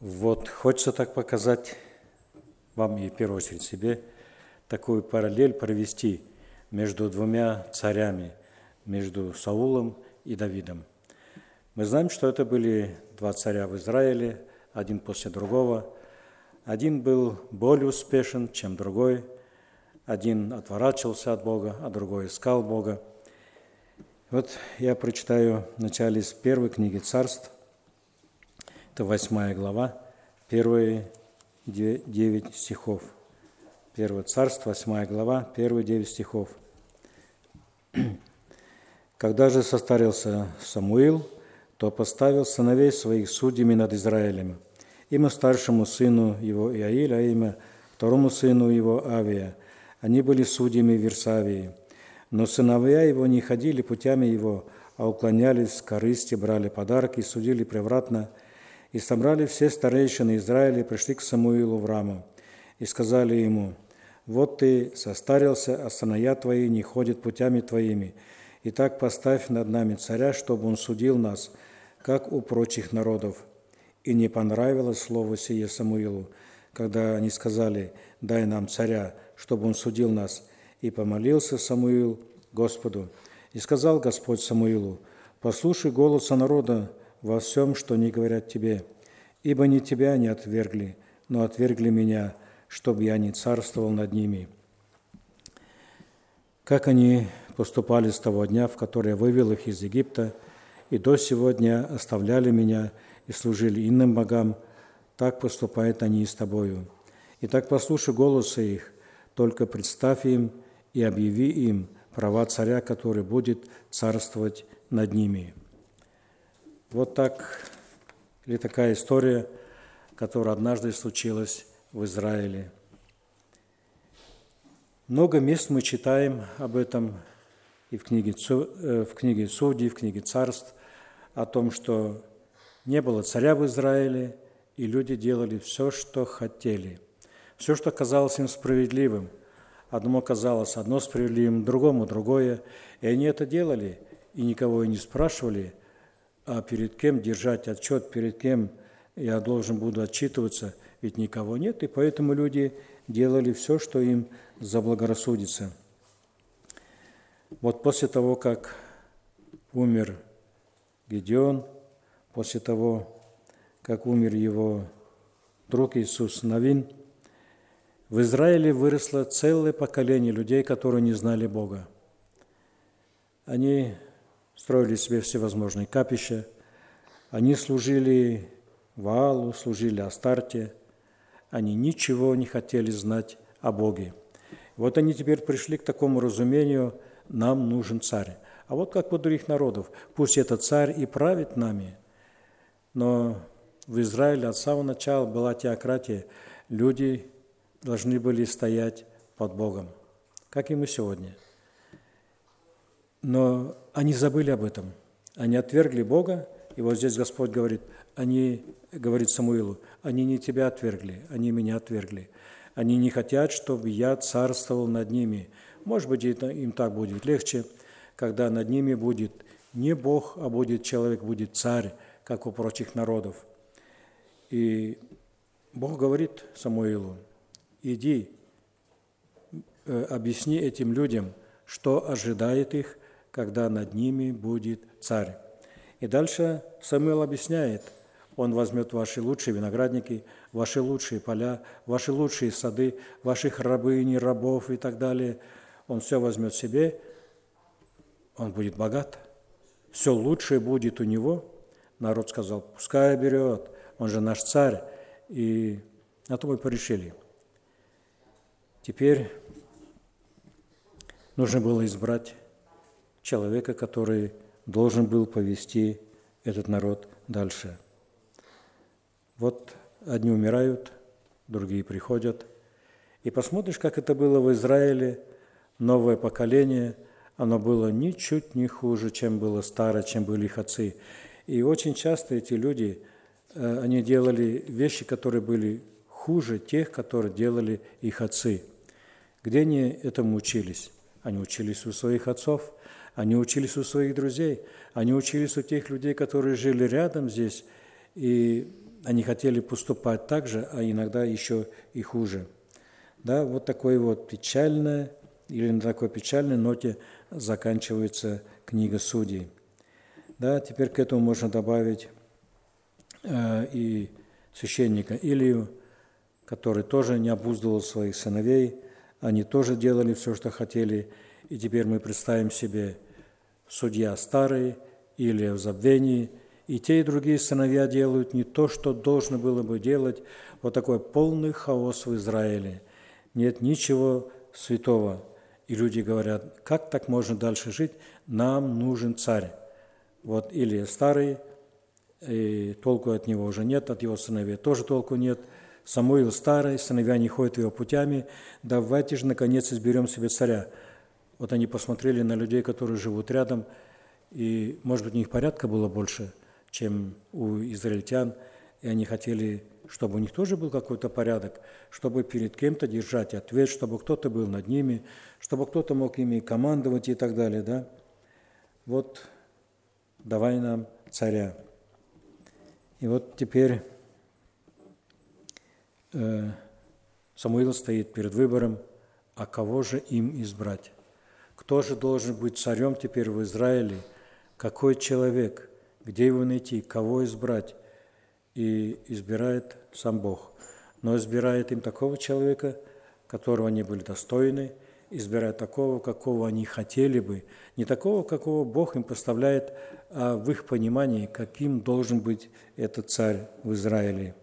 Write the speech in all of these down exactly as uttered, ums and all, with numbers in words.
Вот хочется так показать вам и в первую очередь себе, такую параллель провести между двумя царями, между Саулом и Давидом. Мы знаем, что это были два царя в Израиле, один после другого. Один был более успешен, чем другой. Один отворачивался от Бога, а другой искал Бога. Вот я прочитаю вначале из первой книги Царств, это восьмая глава, первые девять стихов. Первое Царство, восьмая глава, первые девять стихов. «Когда же состарился Самуил, то поставил сыновей своих судьями над Израилем, имя старшему сыну его Иаиль, а имя второму сыну его Авия. Они были судьями в Вирсавии. Но сыновья его не ходили путями его, а уклонялись к корысти, брали подарки, судили превратно. И собрали все старейшины Израиля и пришли к Самуилу в Раму. И сказали ему: вот ты состарился, а сыновья твои не ходят путями твоими. Итак, поставь над нами царя, чтобы он судил нас, как у прочих народов. И не понравилось слово сие Самуилу, когда они сказали: дай нам царя, чтобы он судил нас. И помолился Самуил Господу. И сказал Господь Самуилу: послушай голоса народа во всем, что они говорят тебе, ибо не тебя не отвергли, но отвергли меня, чтобы я не царствовал над ними. Как они поступали с того дня, в который я вывел их из Египта, и до сего дня оставляли меня и служили иным богам, так поступают они и с тобою. Итак, послушай голоса их, только представь им и объяви им права царя, который будет царствовать над ними». Вот так, или такая история, которая однажды случилась в Израиле. Много мест мы читаем об этом и в книге, в книге Судей, в книге Царств, о том, что не было царя в Израиле, и люди делали все, что хотели. Все, что казалось им справедливым. Одному казалось одно справедливым, другому другое. И они это делали, и никого и не спрашивали, а перед кем держать отчет, перед кем я должен буду отчитываться, ведь никого нет, и поэтому люди делали все, что им заблагорассудится. Вот после того, как умер Гедеон, после того, как умер его друг Иисус Навин, в Израиле выросло целое поколение людей, которые не знали Бога. Они строили себе всевозможные капища, они служили Ваалу, служили Астарте, они ничего не хотели знать о Боге. Вот они теперь пришли к такому разумению: нам нужен царь. А вот как у других народов, пусть этот царь и правит нами, но в Израиле от самого начала была теократия, люди должны были стоять под Богом, как и мы сегодня. Но они забыли об этом, они отвергли Бога, и вот здесь Господь говорит, они, говорит Самуилу, они не тебя отвергли, они меня отвергли. Они не хотят, чтобы я царствовал над ними. Может быть, им так будет легче, когда над ними будет не Бог, а будет человек, будет царь, как у прочих народов. И Бог говорит Самуилу: иди, объясни этим людям, что ожидает их, когда над ними будет царь. И дальше Самуил объясняет: он возьмет ваши лучшие виноградники, ваши лучшие поля, ваши лучшие сады, ваших рабынь, рабов и так далее. Он все возьмет себе, он будет богат, все лучшее будет у него. Народ сказал: пускай берет, он же наш царь. И на то мы порешили. Теперь нужно было избрать человека, который должен был повести этот народ дальше. Вот одни умирают, другие приходят. И посмотришь, как это было в Израиле, новое поколение, оно было ничуть не хуже, чем было старое, чем были их отцы. И очень часто эти люди, они делали вещи, которые были хуже тех, которые делали их отцы. Где они этому учились? Они учились у своих отцов, они учились у своих друзей, они учились у тех людей, которые жили рядом здесь. И они хотели поступать так же, а иногда еще и хуже. Да, вот такой вот печальное, или на такой печальной ноте заканчивается книга Судей. Да, теперь к этому можно добавить э, и священника Илию, который тоже не обуздывал своих сыновей, они тоже делали все, что хотели, и теперь мы представим себе судья старый, Илия в забвении, и те, и другие сыновья делают не то, что должно было бы делать. Вот такой полный хаос в Израиле. Нет ничего святого. И люди говорят, как так можно дальше жить? Нам нужен царь. Вот Илия старый, и толку от него уже нет, от его сыновей тоже толку нет. Самуил старый, сыновья не ходят его путями. Давайте же, наконец, изберем себе царя. Вот они посмотрели на людей, которые живут рядом, и, может быть, у них порядка было больше, чем у израильтян, и они хотели, чтобы у них тоже был какой-то порядок, чтобы перед кем-то держать ответ, чтобы кто-то был над ними, чтобы кто-то мог ими командовать и так далее, да? Вот давай нам царя. И вот теперь э, Самуил стоит перед выбором, а кого же им избрать? Кто же должен быть царем теперь в Израиле? Какой человек? Где его найти? Кого избрать? И избирает сам Бог. Но избирает им такого человека, которого они были достойны, избирает такого, какого они хотели бы, не такого, какого Бог им поставляет, а в их понимании, каким должен быть этот царь в Израиле.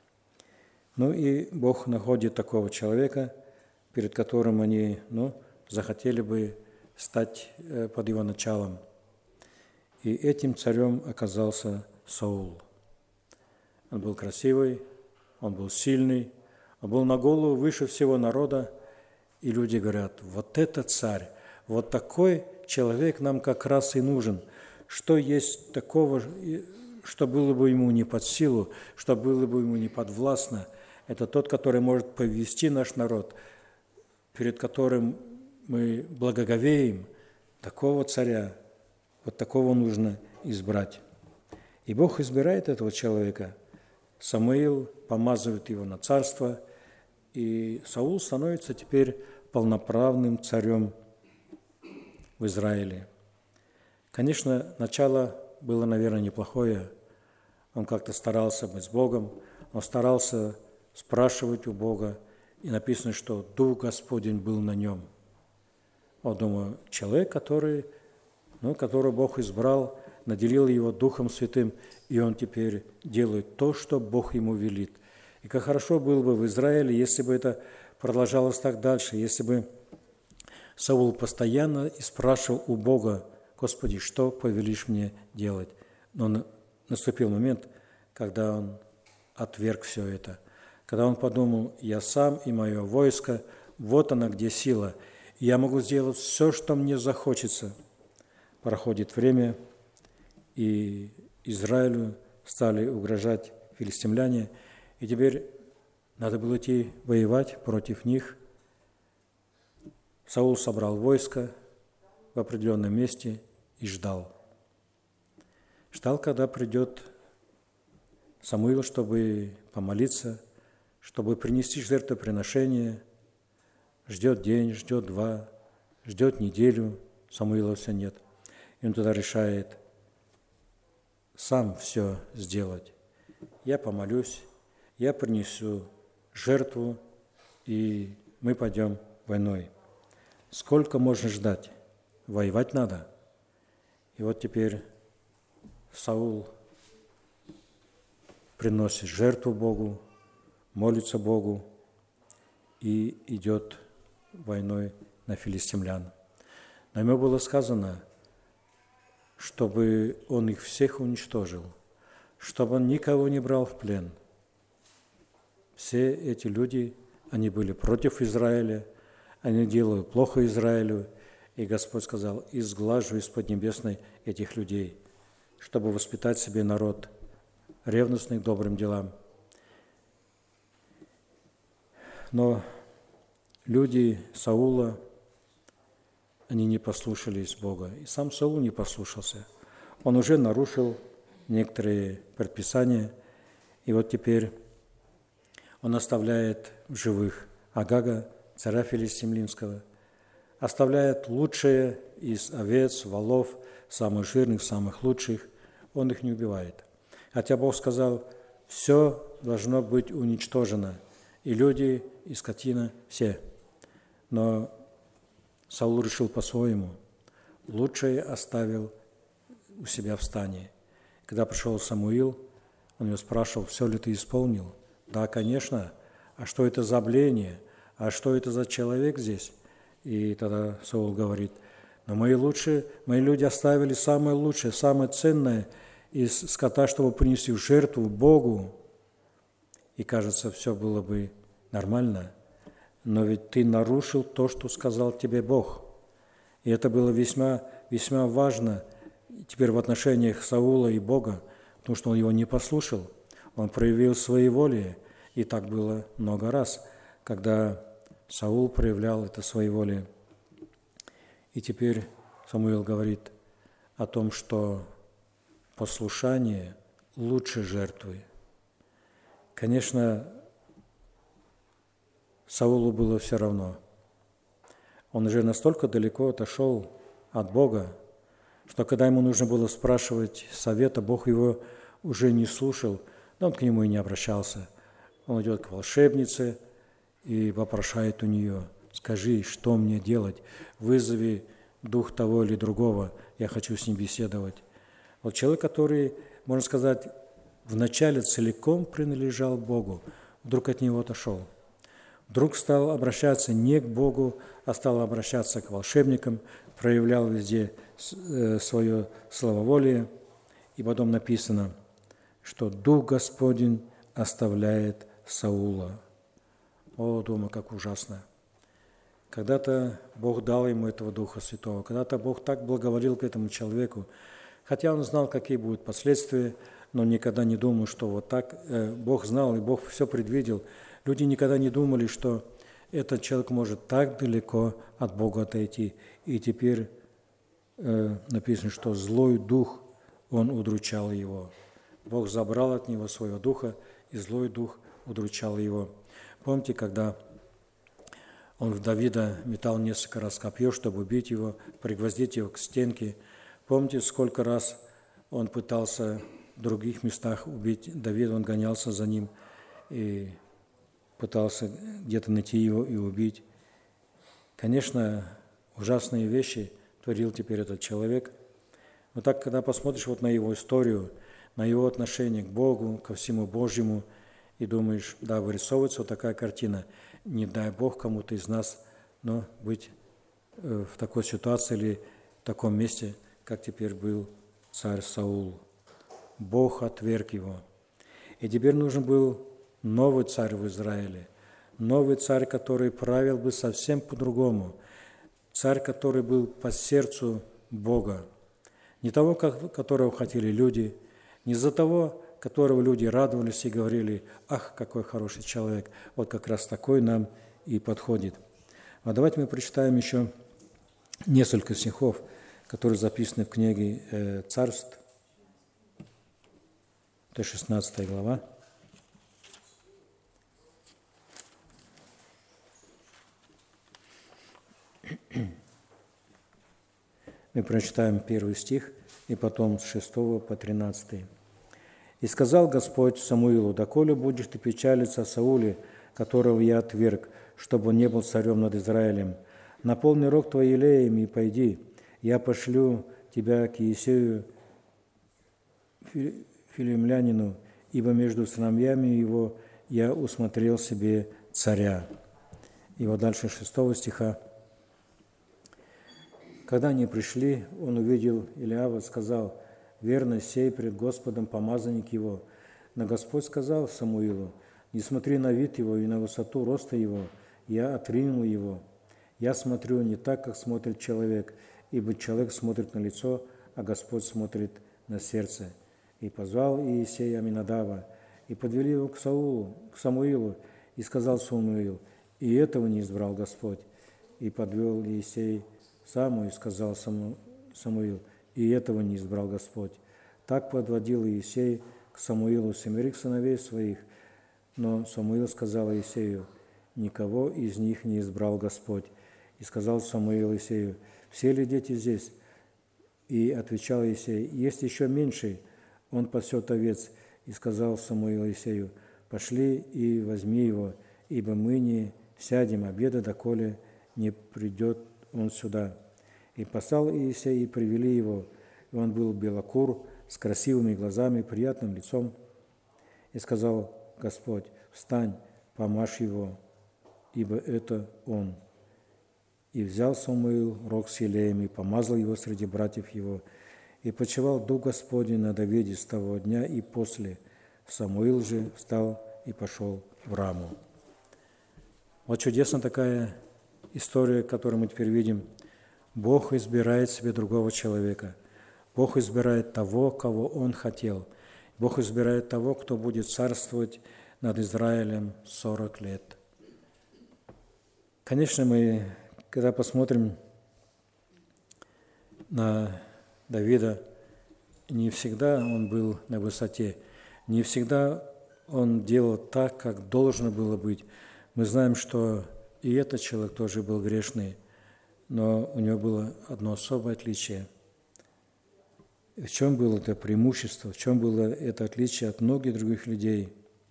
Ну и Бог находит такого человека, перед которым они ну, захотели бы стать под его началом. И этим царем оказался Саул. Он был красивый, он был сильный, он был на голову выше всего народа. И люди говорят, вот это царь, вот такой человек нам как раз и нужен. Что есть такого, что было бы ему не под силу, что было бы ему не подвластно? Это тот, который может повести наш народ, перед которым мы благоговеем. Такого царя, вот такого нужно избрать. И Бог избирает этого человека. Самуил помазывает его на царство, и Саул становится теперь полноправным царем в Израиле. Конечно, начало было, наверное, неплохое. Он как-то старался быть с Богом, он старался спрашивать у Бога, и написано, что Дух Господень был на нем. Вот, думаю, человек, который, ну, которого Бог избрал, наделил его Духом Святым, и он теперь делает то, что Бог ему велит. И как хорошо было бы в Израиле, если бы это продолжалось так дальше, если бы Саул постоянно и спрашивал у Бога, «Господи, что повелишь мне делать?» Но наступил момент, когда он отверг все это, когда он подумал, «Я сам и мое войско, вот она где сила, и я могу сделать все, что мне захочется». Проходит время, и Израилю стали угрожать филистимляне, и теперь надо было идти воевать против них. Саул собрал войско в определенном месте и ждал. Ждал, когда придет Самуил, чтобы помолиться, чтобы принести жертвоприношение. Ждет день, ждет два, ждет неделю, Самуила все нет. И он тогда решает сам все сделать. Я помолюсь, я принесу жертву, и мы пойдем войной. Сколько можно ждать? Воевать надо. И вот теперь Саул приносит жертву Богу, молится Богу и идет войной на филистимлян. Но ему было сказано, чтобы он их всех уничтожил, чтобы он никого не брал в плен. Все эти люди, они были против Израиля, они делали плохо Израилю, и Господь сказал, изглажу из-под небесной этих людей, чтобы воспитать себе народ, ревностный к добрым делам. Но люди Саула, они не послушались Бога, и сам Саул не послушался. Он уже нарушил некоторые предписания, И вот теперь он оставляет в живых Агага, царя филистимлинского, оставляет лучшие из овец, волов, самых жирных, самых лучших, он их не убивает. Хотя Бог сказал, все должно быть уничтожено, и люди, и скотина, все. Но Саул решил по-своему. Лучшее оставил у себя в стане. Когда пришел Самуил, он его спрашивал, все ли ты исполнил? Да, конечно. А что это за бление? А что это за человек здесь? И тогда Саул говорит, но мои лучшие, мои люди оставили самое лучшее, самое ценное из скота, чтобы принести в жертву Богу. И кажется, все было бы нормально. Но ведь ты нарушил то, что сказал тебе Бог. И это было весьма, весьма важно теперь в отношениях Саула и Бога, потому что он его не послушал. Он проявил своеволие. И так было много раз, когда Саул проявлял это своеволие. И теперь Самуил говорит о том, что послушание лучше жертвы. Конечно, Саулу было все равно. Он уже настолько далеко отошел от Бога, что когда ему нужно было спрашивать совета, Бог его уже не слушал, но он к нему и не обращался. Он идет к волшебнице и вопрошает у нее, скажи, что мне делать, вызови дух того или другого, я хочу с ним беседовать. Вот человек, который, можно сказать, вначале целиком принадлежал Богу, вдруг от него отошел. Вдруг стал обращаться не к Богу, а стал обращаться к волшебникам, проявлял везде свое слововолие. И потом написано, что Дух Господень оставляет Саула. О, думаю, как ужасно. Когда-то Бог дал ему этого Духа Святого, когда-то Бог так благоволил к этому человеку, хотя он знал, какие будут последствия, но никогда не думал, что вот так Бог знал, и Бог все предвидел. Люди никогда не думали, что этот человек может так далеко от Бога отойти. И теперь э, написано, что злой дух, он удручал его. Бог забрал от него своего духа, и злой дух удручал его. Помните, когда он в Давида метал несколько раз копье, чтобы убить его, пригвоздить его к стенке? Помните, сколько раз он пытался в других местах убить Давида, он гонялся за ним и пытался где-то найти его и убить. Конечно, ужасные вещи творил теперь этот человек. Но так, когда посмотришь вот на его историю, на его отношение к Богу, ко всему Божьему, и думаешь, да, вырисовывается вот такая картина, не дай Бог кому-то из нас, но быть в такой ситуации или в таком месте, как теперь был царь Саул. Бог отверг его. И теперь нужен был новый царь в Израиле, новый царь, который правил бы совсем по-другому, царь, который был по сердцу Бога, не того, которого хотели люди, не за того, которого люди радовались и говорили, ах, какой хороший человек, вот как раз такой нам и подходит. А давайте мы прочитаем еще несколько стихов, которые записаны в книге «Царств», это шестнадцатая глава. Мы прочитаем первый стих, и потом с шестого по тринадцатый. «И сказал Господь Самуилу, доколе будешь ты печалиться о Сауле, которого я отверг, чтобы он не был царем над Израилем? Наполни рог твой елеем и пойди, я пошлю тебя к Иисею филимлянину, ибо между сыновьями его я усмотрел себе царя». И вот дальше шестого стиха. Когда они пришли, он увидел Илиава, сказал, «Верно сей пред Господом помазанник его». Но Господь сказал Самуилу, «Не смотри на вид его и на высоту роста его, я отринул его. Я смотрю не так, как смотрит человек, ибо человек смотрит на лицо, а Господь смотрит на сердце». И позвал Иисея Аминадава, и подвели его к Саулу, к Самуилу, и сказал Самуил, «И этого не избрал Господь». И подвел Иисей Саму, и сказал Саму, Самуил, «И этого не избрал Господь». Так подводил Иисей к Самуилу семерых сыновей своих, но Самуил сказал Иисею: никого из них не избрал Господь. И сказал Самуил Иисею: все ли дети здесь? И отвечал Иисей: есть еще меньший, он пасет овец. И сказал Самуил Иисею: пошли и возьми его, ибо мы не сядем обеда, доколе не придет он сюда. И послал Иисей, и привели его, и он был белокур, с красивыми глазами, приятным лицом. И сказал Господь: встань, помажь его, ибо это он. И взял Самуил рог с елеем и помазал его среди братьев его. И почивал Дух Господень на Давиде с того дня и после. Самуил же встал и пошел в Раму. Вот чудесная такая история, которую мы теперь видим. Бог избирает себе другого человека. Бог избирает того, кого Он хотел. Бог избирает того, кто будет царствовать над Израилем сорок лет. Конечно, мы, когда посмотрим на Давида, не всегда он был на высоте, не всегда он делал так, как должно было быть. Мы знаем, что и этот человек тоже был грешный, но у него было одно особое отличие. В чем было это преимущество, в чем было это отличие от многих других людей?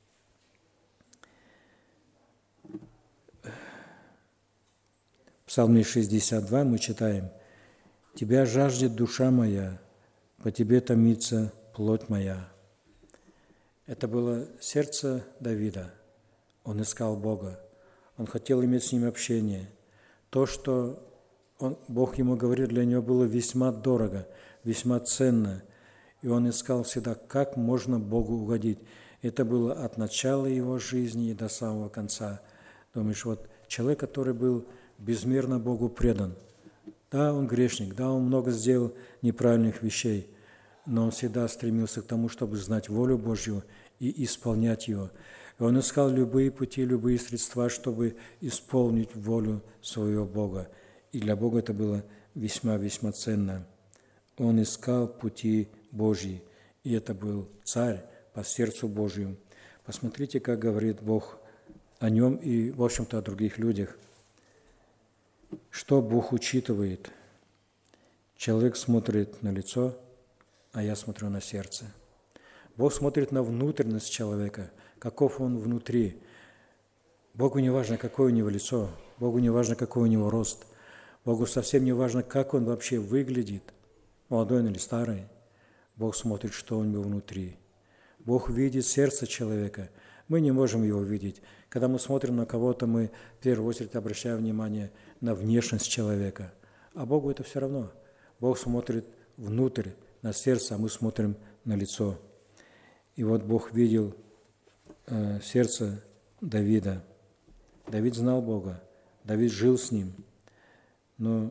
В Псалме шестьдесят два мы читаем: «Тебя жаждет душа моя, по тебе томится плоть моя». Это было сердце Давида. Он искал Бога, он хотел иметь с Ним общение. То, что он, Бог ему говорил, для него было весьма дорого, весьма ценно. И он искал всегда, как можно Богу угодить. Это было от начала его жизни и до самого конца. Думаешь, вот человек, который был безмерно Богу предан. Да, он грешник, да, он много сделал неправильных вещей, но он всегда стремился к тому, чтобы знать волю Божью и исполнять ее. И он искал любые пути, любые средства, чтобы исполнить волю своего Бога. И для Бога это было весьма-весьма ценно. Он искал пути Божьи, и это был царь по сердцу Божию. Посмотрите, как говорит Бог о нем и, в общем-то, о других людях. Что Бог учитывает? Человек смотрит на лицо, а я смотрю на сердце. Бог смотрит на внутренность человека, каков он внутри. Богу не важно, какое у него лицо, Богу не важно, какой у него рост. Богу совсем не важно, как он вообще выглядит, молодой он или старый. Бог смотрит, что у него внутри. Бог видит сердце человека. Мы не можем его видеть. Когда мы смотрим на кого-то, мы в первую очередь обращаем внимание на внешность человека. А Богу это все равно. Бог смотрит внутрь, на сердце, а мы смотрим на лицо. И вот Бог видел э, сердце Давида. Давид знал Бога, Давид жил с Ним. Но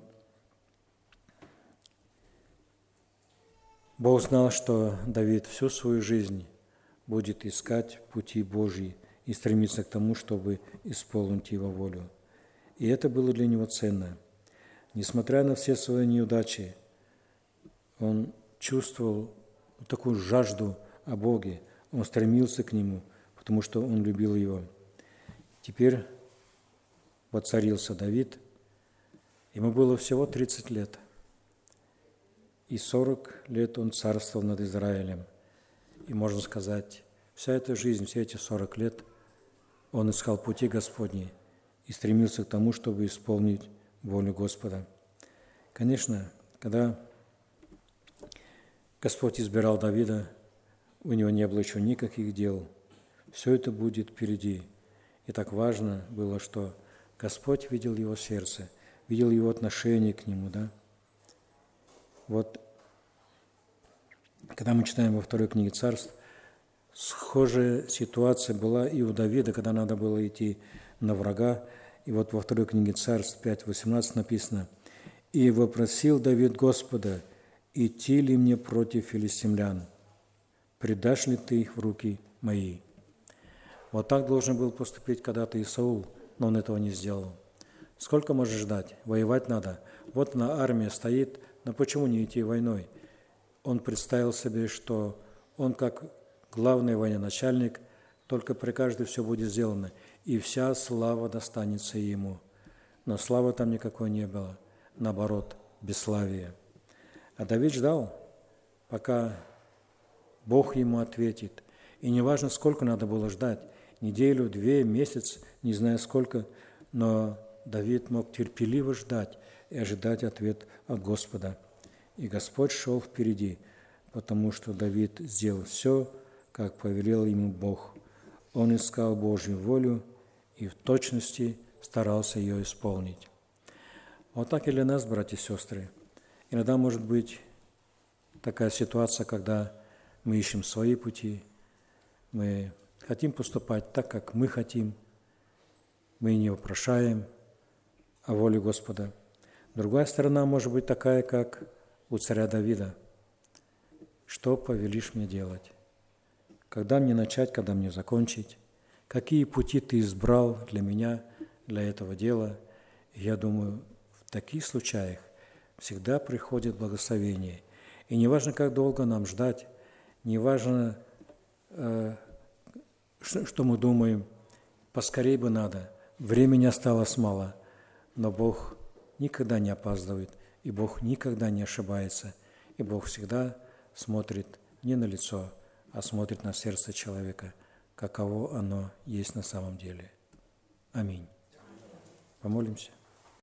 Бог знал, что Давид всю свою жизнь будет искать пути Божьи и стремиться к тому, чтобы исполнить Его волю. И это было для него ценно. Несмотря на все свои неудачи, он чувствовал такую жажду о Боге, он стремился к Нему, потому что он любил Его. Теперь воцарился Давид, ему было всего тридцать лет, и сорок лет он царствовал над Израилем. И можно сказать, вся эта жизнь, все эти сорок лет он искал пути Господни и стремился к тому, чтобы исполнить волю Господа. Конечно, когда Господь избирал Давида, у него не было еще никаких дел. Все это будет впереди. И так важно было, что Господь видел его сердце, видел его отношение к нему. Да? Вот, когда мы читаем во второй книге Царств, схожая ситуация была и у Давида, когда надо было идти на врага. И вот во второй книге Царств пять восемнадцать написано: «И вопросил Давид Господа, идти ли мне против филистимлян? Предашь ли ты их в руки мои?» Вот так должен был поступить когда-то и Саул, но он этого не сделал. Сколько можешь ждать? Воевать надо. Вот на армия стоит, но почему не идти войной? Он представил себе, что он как главный военачальник, только прикажет, и все будет сделано, и вся слава достанется ему. Но славы там никакой не было, наоборот, бесславие. А Давид ждал, пока Бог ему ответит. И неважно, сколько надо было ждать, неделю, две, месяц, не знаю сколько, но Давид мог терпеливо ждать и ожидать ответ от Господа. И Господь шел впереди, потому что Давид сделал все, как повелел ему Бог. Он искал Божью волю и в точности старался ее исполнить. Вот так и для нас, братья и сестры. Иногда может быть такая ситуация, когда мы ищем свои пути, мы хотим поступать так, как мы хотим, мы не вопрошаем о воле Господа. Другая сторона может быть такая, как у царя Давида. Что повелишь мне делать? Когда мне начать, когда мне закончить? Какие пути ты избрал для меня, для этого дела? И я думаю, в таких случаях всегда приходит благословение. И не важно, как долго нам ждать, не важно, э, что мы думаем, поскорей бы надо, времени осталось мало, но Бог никогда не опаздывает, и Бог никогда не ошибается, и Бог всегда смотрит не на лицо, а смотрит на сердце человека, каково оно есть на самом деле. Аминь. Помолимся.